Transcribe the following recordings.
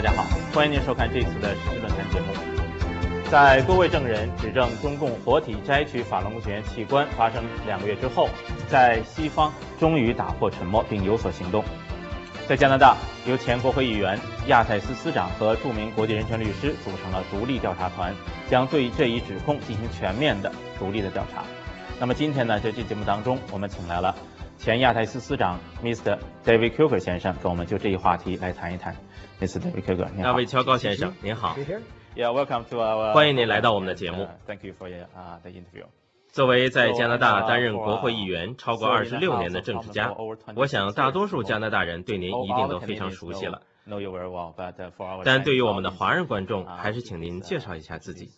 家好，欢迎您收看这次的时事论坛节目。在多位证人指证中共活体摘取法轮功学员器官发生2个月之后，在西方终于打破沉默并有所行动。在加拿大，由前国会议员亚太司司长和著名国际人权律师组成了独立调查团，将对这一指控进行全面的独立的调查。那么今天呢，在这节目当中，我们请来了前亚太司司长 Mr. David Kruger 先生，跟我们就这一话题来谈一谈。Mr. David Kruger， 您好。 大卫乔高先生，您好。 Yeah, welcome to our. 欢迎您来到我们的节目。 Thank you for the interview. 作为在加拿大担任国会议员超过26年的政治家，我想大多数加拿大人对您一定都非常熟悉了。但对于我们的华人观众，还是请您介绍一下自己。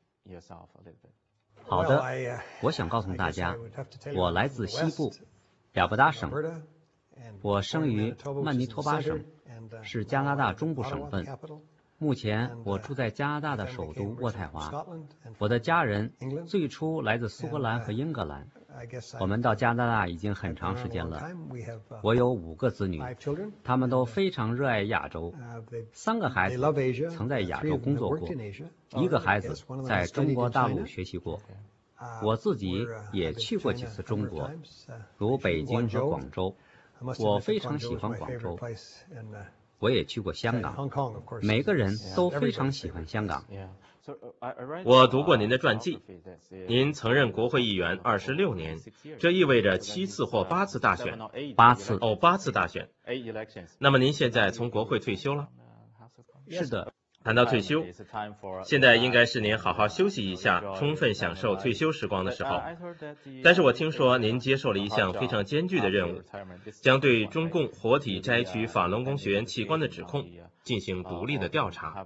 好的，我想告诉大家，我来自西部亚伯达省，我生于曼尼托巴省，是加拿大中部省份。目前我住在加拿大的首都渥太华。我的家人最初来自苏格兰和英格兰，我们到加拿大已经很长时间了。我有5个子女，他们都非常热爱亚洲。3个孩子曾在亚洲工作过，1个孩子在中国大陆学习过。我自己也去过几次中国，如北京和广州。我非常喜欢广州。我也去过香港，每个人都非常喜欢香港。 我读过您的传记，您曾任国会议员26年，这意味着7次或8次大选。 8次。 哦，8次大选。那么您现在从国会退休了？ 是的。 谈到退休，现在应该是您好好休息一下，充分享受退休时光的时候。但是我听说您接受了一项非常艰巨的任务，将对中共活体摘取法轮功学员器官的指控进行独立的调查。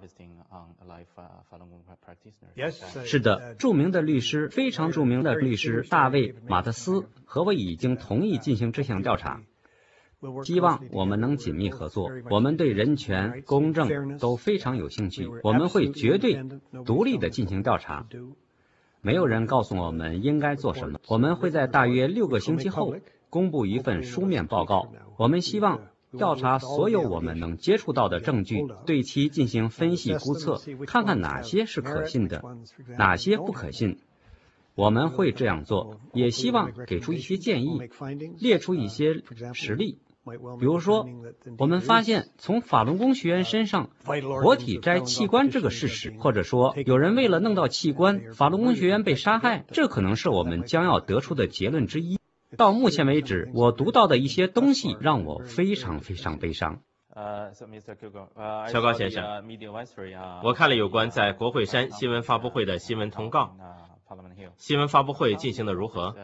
是的，非常著名的律师大卫·马特斯和我已经同意进行这项调查。希望我们能紧密合作，我们对人权、公正都非常有兴趣，我们会绝对独立地进行调查。没有人告诉我们应该做什么，我们会在大约6个星期后公布一份书面报告。我们希望调查所有我们能接触到的证据，对其进行分析估测，看看哪些是可信的，哪些不可信。我们会这样做，也希望给出一些建议，列出一些实例。比如说，我们发现从法轮功学员身上活体摘器官这个事实，或者说有人为了弄到器官，法轮功学员被杀害，这可能是我们将要得出的结论之一。到目前为止，我读到的一些东西让我非常非常悲伤。 乔高先生，我看了有关在国会山新闻发布会的新闻通告，新闻发布会进行的如何？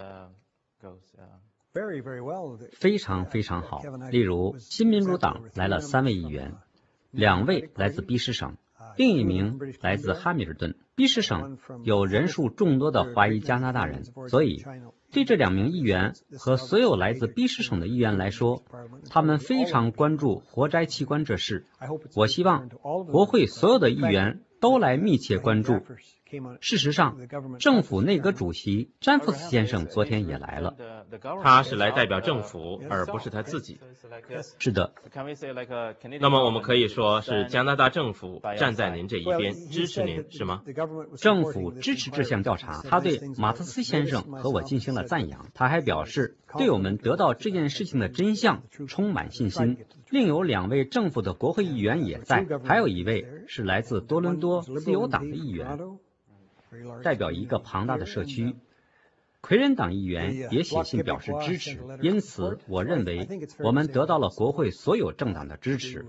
非常非常好。例如，新民主党来了3位议员，2位来自卑诗省，另一名来自哈密尔顿。卑诗省有人数众多的华裔加拿大人，所以对这2名议员和所有来自卑诗省的议员来说，他们非常关注活摘器官这事。我希望国会所有的议员都来密切关注。事实上，政府内阁主席詹弗斯先生昨天也来了。 他是来代表政府，而不是他自己。 是的。 那么我们可以说是加拿大政府站在您这一边，支持您，是吗？ 政府支持这项调查，他对马特斯先生和我进行了赞扬。他还表示，对我们得到这件事情的真相充满信心。另有2位政府的国会议员也在，还有1位是来自多伦多自由党的议员，代表一个庞大的社区。魁人党议员也写信表示支持，因此我认为我们得到了国会所有政党的支持。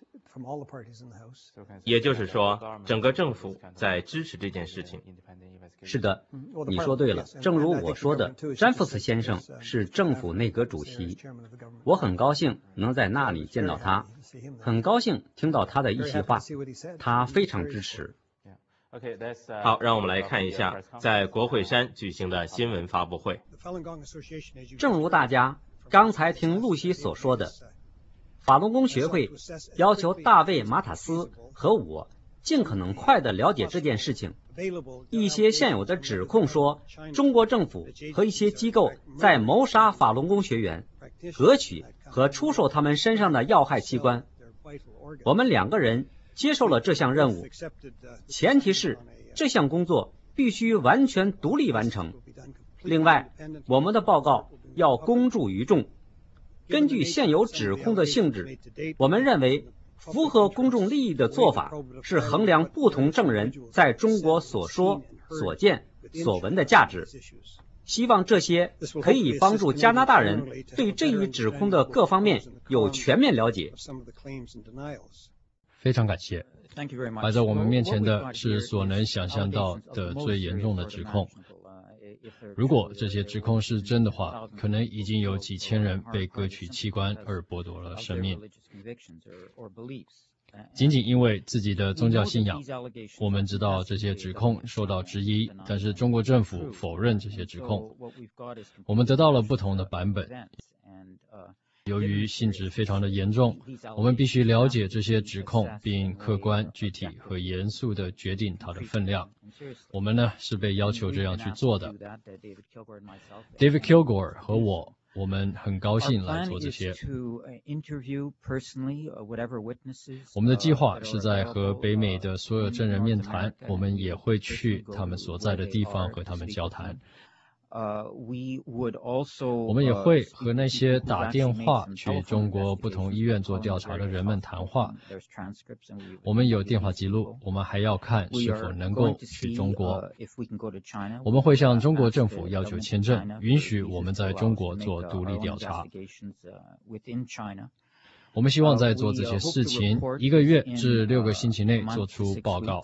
也就是说，整个政府在支持这件事情。 是的，你说对了。正如我说的，詹弗斯先生是政府内阁主席，我很高兴能在那里见到他，很高兴听到他的一席话，他非常支持。 好，让我们来看一下在国会山举行的新闻发布会。 正如大家刚才听露西所说的，法轮功学会要求大卫·马塔斯和我尽可能快地了解这件事情。一些现有的指控说，中国政府和一些机构在谋杀法轮功学员，夺取和出售他们身上的要害器官。我们2个人接受了这项任务，前提是这项工作必须完全独立完成。另外，我们的报告要公诸于众。根据现有指控的性质，我们认为符合公众利益的做法是衡量不同证人在中国所说、所见、所闻的价值。希望这些可以帮助加拿大人对这一指控的各方面有全面了解。 非常感谢。摆在我们面前的是所能想象到的最严重的指控。如果这些指控是真的话，可能已经有几千人被割取器官而剥夺了生命。仅仅因为自己的宗教信仰，我们知道这些指控受到质疑，但是中国政府否认这些指控。我们得到了不同的版本。由于性质非常的严重，我们必须了解这些指控，并客观、具体和严肃地决定它的分量。我们呢是被要求这样去做的。David Kilgore 和我们很高兴来做这些。我们的计划是在和北美的所有证人面谈，我们也会去他们所在的地方和他们交谈。我们也会和那些打电话去中国不同医院做调查的人们谈话。我们有电话记录，我们还要看是否能够去中国。我们会向中国政府要求签证，允许我们在中国做独立调查。我们希望在做这些事情1个月至6个星期内做出报告。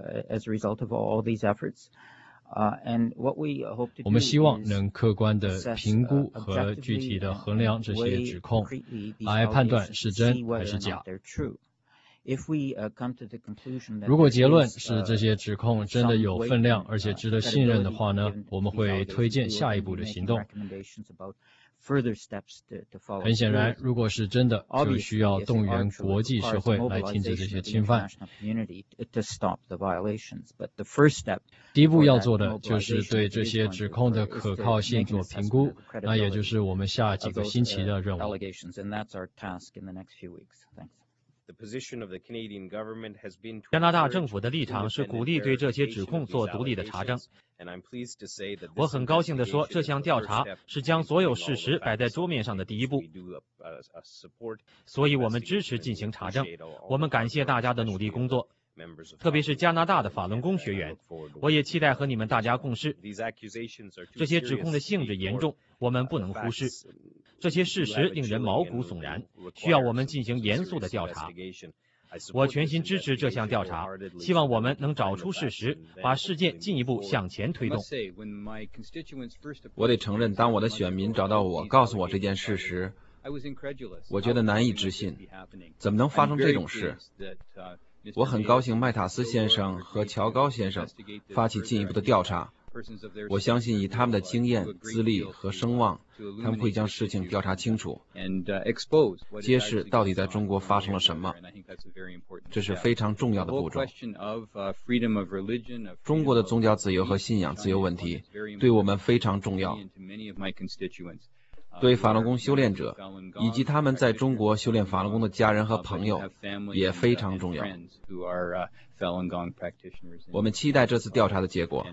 我们希望能客观地评估和具体地衡量这些指控，来判断是真还是假。如果结论是这些指控真的有分量，而且值得信任的话呢，我们会推荐下一步的行动。很显然，如果是真的，就需要动员国际社会来停止这些侵犯。第一步要做的就是对这些指控的可靠性做评估，那也就是我们下几个星期的任务。 加拿大政府的立场是鼓励对这些指控做独立的查证。我很高兴地说，这项调查是将所有事实摆在桌面上的第一步，所以我们支持进行查证。我们感谢大家的努力工作，特别是加拿大的法轮功学员。我也期待和你们大家共事。这些指控的性质严重，我们不能忽视。这些事实令人毛骨悚然，需要我们进行严肃的调查。我全心支持这项调查，希望我们能找出事实，把事件进一步向前推动。 我得承认，当我的选民找到我，告诉我这件事时，我觉得难以置信，怎么能发生这种事？我很高兴麦塔斯先生和乔高先生发起进一步的调查。我相信以他们的经验、资历和声望，他们会将事情调查清楚，揭示到底在中国发生了什么。这是非常重要的步骤。中国的宗教自由和信仰自由问题对我们非常重要，对法轮功修炼者以及他们在中国修炼法轮功的家人和朋友也非常重要。我们期待这次调查的结果。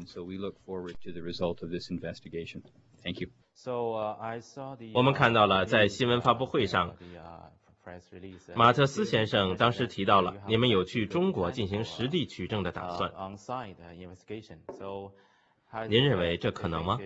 我们看到了在新闻发布会上，马特斯先生当时提到了你们有去中国进行实地取证的打算。您认为这可能吗？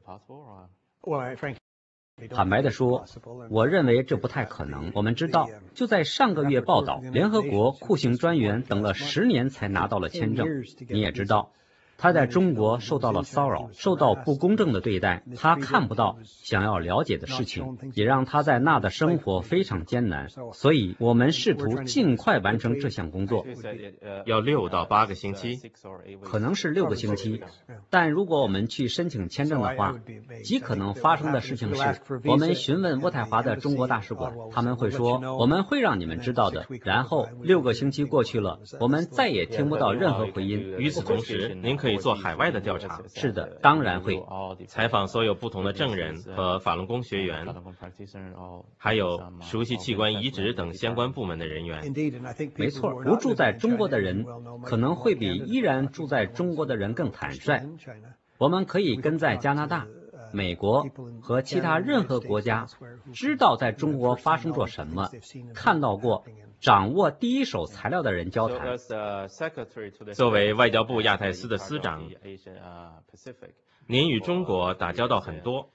坦白地说，我认为这不太可能。我们知道，就在上个月报道，联合国酷刑专员等了10年才拿到了签证。你也知道，他在中国受到了骚扰，受到不公正的对待，他看不到想要了解的事情，也让他在那的生活非常艰难。所以我们试图尽快完成这项工作。 要6到8个星期， 可能是6个星期。但如果我们去申请签证的话，极可能发生的事情是，我们询问渥太华的中国大使馆，他们会说我们会让你们知道的。然后6个星期过去了，我们再也听不到任何回音。 与此同时，您可可以做海外的调查。 是的，当然会。 采访所有不同的证人和法轮功学员，还有熟悉器官移植等相关部门的人员。 没错，不住在中国的人可能会比依然住在中国的人更坦率。我们可以跟在加拿大、美国和其他任何国家，知道在中国发生过什么，看到过、掌握第一手材料的人交谈。 作为外交部亚太司的司长，您与中国打交道很多。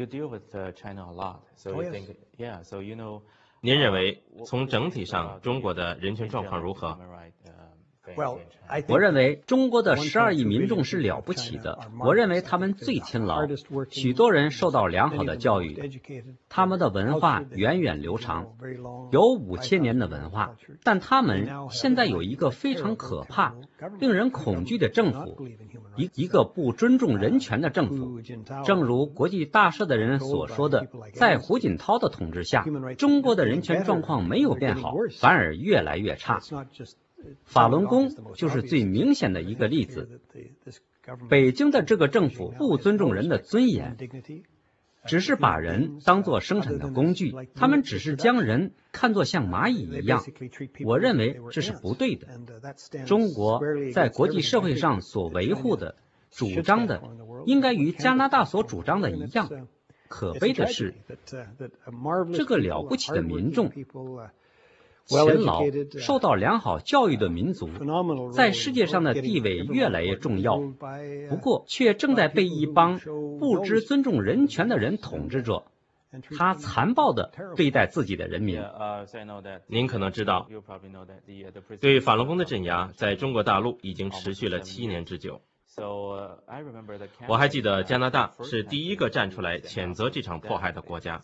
您认为从整体上中国的人权状况如何？ 我认为中国的12亿民众是了不起的，我认为他们最勤劳，许多人受到良好的教育，他们的文化源远流长，有5000年的文化，但他们现在有一个非常可怕、令人恐惧的政府，一个不尊重人权的政府。正如国际大社的人所说的，在胡锦涛的统治下，中国的人权状况没有变好，反而越来越差。法轮功就是最明显的一个例子。北京的这个政府不尊重人的尊严，只是把人当作生产的工具，他们只是将人看作像蚂蚁一样。我认为这是不对的。中国在国际社会上所维护的、主张的，应该与加拿大所主张的一样。可悲的是，这个了不起的民众，勤劳、受到良好教育的民族，在世界上的地位越来越重要，不过却正在被一帮不知尊重人权的人统治着。他残暴地对待自己的人民。 您可能知道，对法轮功的镇压在中国大陆已经持续了7年之久。我还记得加拿大是第一个站出来谴责这场迫害的国家。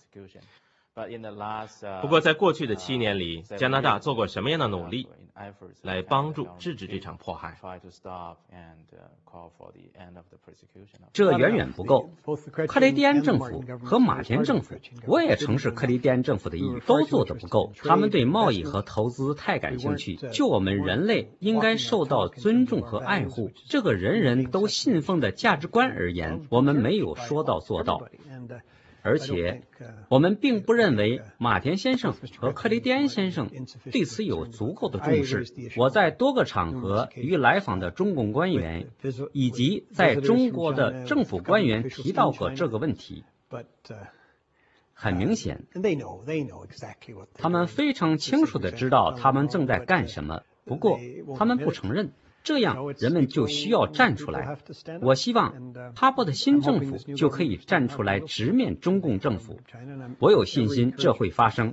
不过在过去的7年里，加拿大做过什么样的努力来帮助制止这场迫害？ 这远远不够。克雷蒂安政府和马田政府，我也曾是克雷蒂安政府的一员，都做得不够。他们对贸易和投资太感兴趣。就我们人类应该受到尊重和爱护，这个人人都信奉的价值观而言，我们没有说到做到。而且，我们并不认为马田先生和克雷蒂安先生对此有足够的重视。我在多个场合与来访的中共官员以及在中国的政府官员提到过这个问题。很明显，他们非常清楚地知道他们正在干什么，不过他们不承认。这样，人们就需要站出来。我希望哈珀的新政府就可以站出来直面中共政府。我有信心这会发生。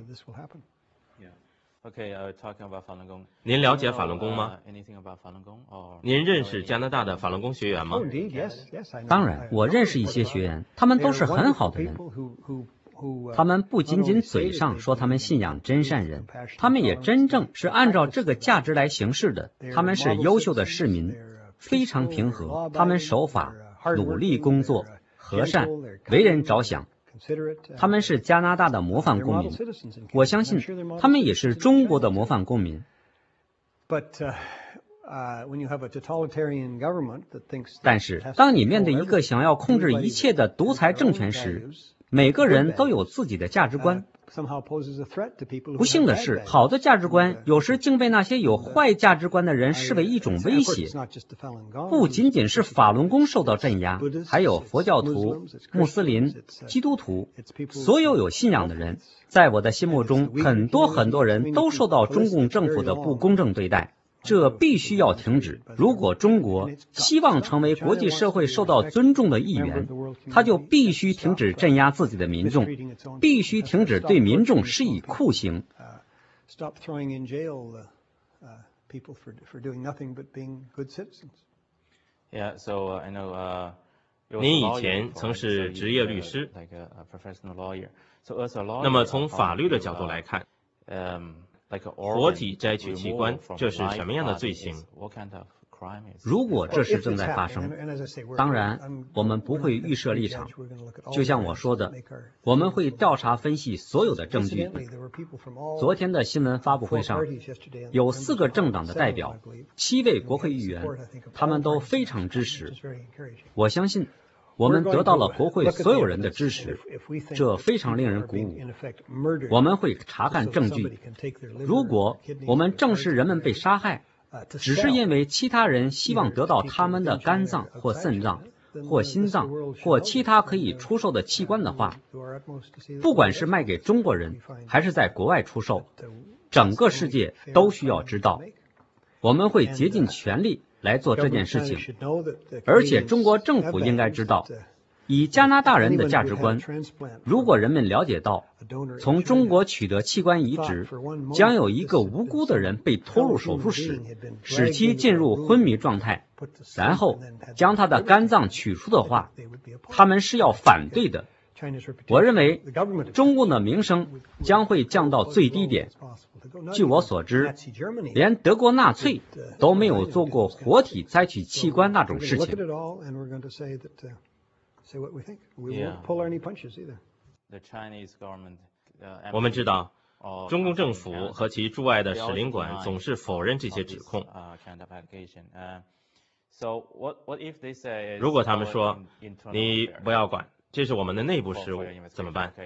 您了解法轮功吗？您认识加拿大的法轮功学员吗？ 当然，我认识一些学员，他们都是很好的人。他们不仅仅嘴上说他们信仰真善人，他们也真正是按照这个价值来行事的。他们是优秀的市民，非常平和，他们守法、努力工作、和善、为人着想。他们是加拿大的模范公民，我相信他们也是中国的模范公民。但是，当你面对一个想要控制一切的独裁政权时，每个人都有自己的价值观。不幸的是，好的价值观有时竟被那些有坏价值观的人视为一种威胁。不仅仅是法轮功受到镇压，还有佛教徒、穆斯林、基督徒，所有有信仰的人。在我的心目中，很多人都受到中共政府的不公正对待。这必须要停止。如果中国希望成为国际社会受到尊重的一员，他就必须停止镇压自己的民众，必须停止对民众施以酷刑。 您以前曾是职业律师，那么从法律的角度来看，活体摘取器官，这是什么样的罪行？ 如果这事正在发生，当然我们不会预设立场。就像我说的，我们会调查分析所有的证据。昨天的新闻发布会上，有4个政党的代表，7位国会议员，他们都非常支持。我相信我们得到了国会所有人的支持，这非常令人鼓舞。我们会查看证据，如果我们证实人们被杀害，只是因为其他人希望得到他们的肝脏或肾脏或心脏或其他可以出售的器官的话，不管是卖给中国人还是在国外出售，整个世界都需要知道。我们会竭尽全力来做这件事情，而且中国政府应该知道，以加拿大人的价值观，如果人们了解到从中国取得器官移植将有一个无辜的人被拖入手术室，使其进入昏迷状态，然后将他的肝脏取出的话，他们是要反对的。我认为中共的名声将会降到最低点。据我所知，连德国纳粹都没有做过活体摘取器官那种事情。 我们知道，中共政府和其驻外的使领馆总是否认这些指控。如果他们说你不要管，这是我们的内部事务，怎么办？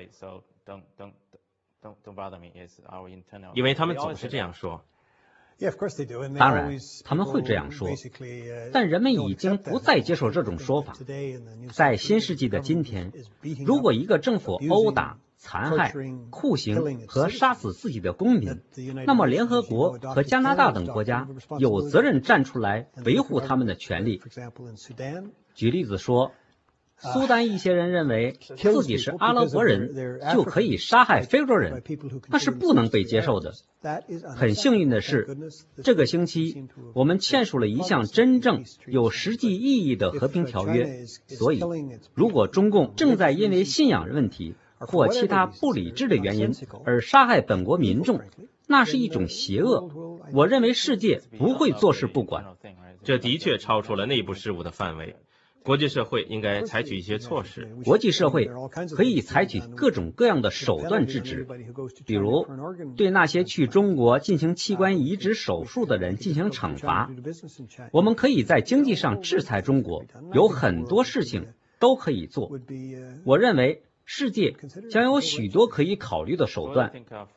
因为他们总是这样说。 当然，他们会这样说，但人们已经不再接受这种说法。在新世纪的今天，如果一个政府殴打、残害、酷刑和杀死自己的公民，那么联合国和加拿大等国家有责任站出来维护他们的权利。举例子说，苏丹一些人认为自己是阿拉伯人就可以杀害非洲人，那是不能被接受的。很幸运的是，这个星期我们签署了一项真正有实际意义的和平条约，所以如果中共正在因为信仰问题或其他不理智的原因而杀害本国民众，那是一种邪恶。我认为世界不会坐视不管。 这的确超出了内部事务的范围。国际社会应该采取一些措施。 国际社会可以采取各种各样的手段制止，比如对那些去中国进行器官移植手术的人进行惩罚。我们可以在经济上制裁中国，有很多事情都可以做。我认为世界将有许多可以考虑的手段。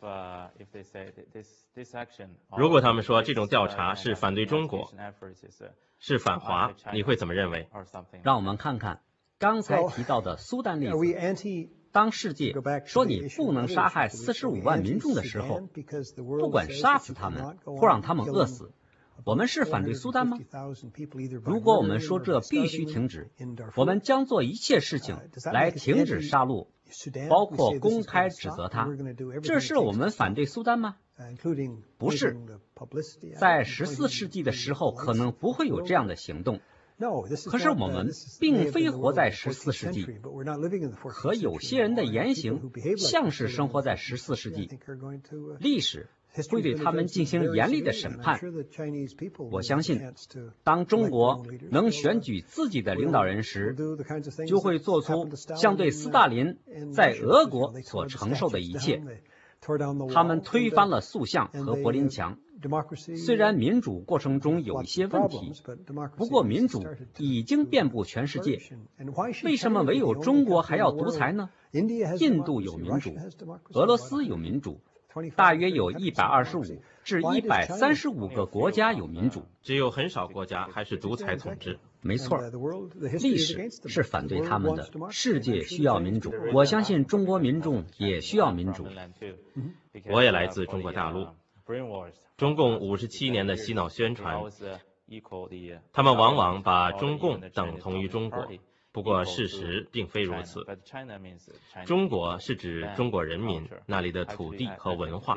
如果他们说这种调查是反对中国，是反华，你会怎么认为？ 让我们看看刚才提到的苏丹例子。当世界说你不能杀害45万民众的时候，不管杀死他们或让他们饿死，我们是反对苏丹吗？如果我们说这必须停止，我们将做一切事情来停止杀戮，包括公开指责他。这是我们反对苏丹吗？不是。在14世纪的时候可能不会有这样的行动，可是我们并非活在14世纪，和有些人的言行像是生活在14世纪。历史会对他们进行严厉的审判。我相信，当中国能选举自己的领导人时，就会做出像对斯大林在俄国所承受的一切。他们推翻了塑像和柏林墙。虽然民主过程中有一些问题，不过民主已经遍布全世界。为什么唯有中国还要独裁呢？印度有民主，俄罗斯有民主，大约有125至135个国家有民主， 只有很少国家还是独裁统治。 没错，历史是反对他们的。世界需要民主，我相信中国民众也需要民主。 我也来自中国大陆。中共57年的洗脑宣传，他们往往把中共等同于中国，不过事实并非如此。中国是指中国人民那里的土地和文化。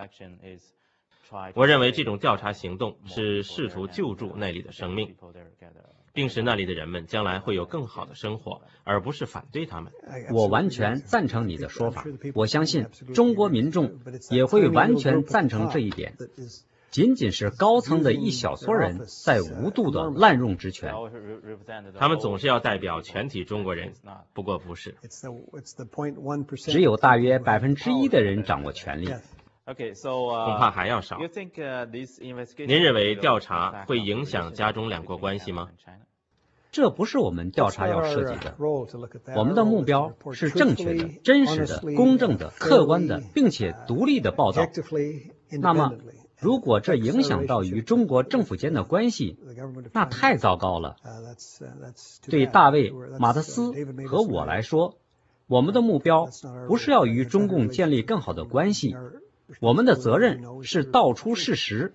我认为这种调查行动是试图救助那里的生命，并使那里的人们将来会有更好的生活，而不是反对他们。 我完全赞成你的说法，我相信中国民众也会完全赞成这一点。 仅仅是高层的一小撮人在无度的滥用职权。 他们总是要代表全体中国人，不过不是。 只有大约1%的人掌握权力。 恐怕还要少。您认为调查会影响加中两国关系吗？ 这不是我们调查要涉及的。我们的目标是正确的、真实的、公正的、客观的，并且独立的报道。那么，如果这影响到与中国政府间的关系，那太糟糕了。对大卫·马特斯和我来说，我们的目标不是要与中共建立更好的关系，我们的责任是道出事实。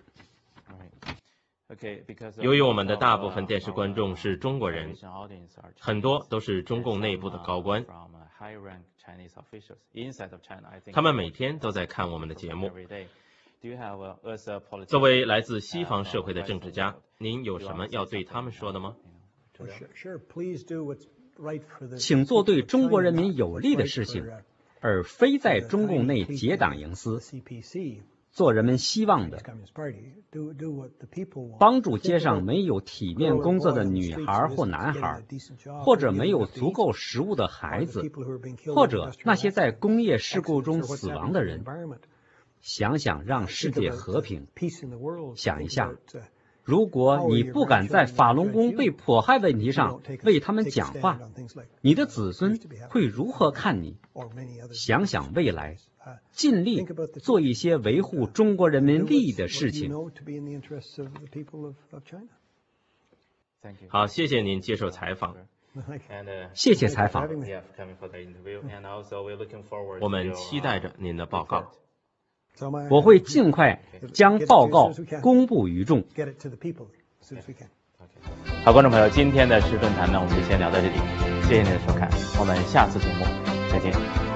由于我们的大部分电视观众是中国人，很多都是中共内部的高官，他们每天都在看我们的节目。作为来自西方社会的政治家，您有什么要对他们说的吗？ 请做对中国人民有利的事情，而非在中共内结党营私。做人们希望的，帮助街上没有体面工作的女孩或男孩，或者没有足够食物的孩子，或者那些在工业事故中死亡的人。想想让世界和平，想一下，如果你不敢在法轮功被迫害问题上为他们讲话，你的子孙会如何看你？想想未来，尽力做一些维护中国人民利益的事情。 好，谢谢您接受采访。 谢谢采访。 我们期待着您的报告。 我会尽快将报告公布于众。 好，观众朋友，今天的时论坛呢，我们就先聊到这里，谢谢您的收看，我们下次节目再见。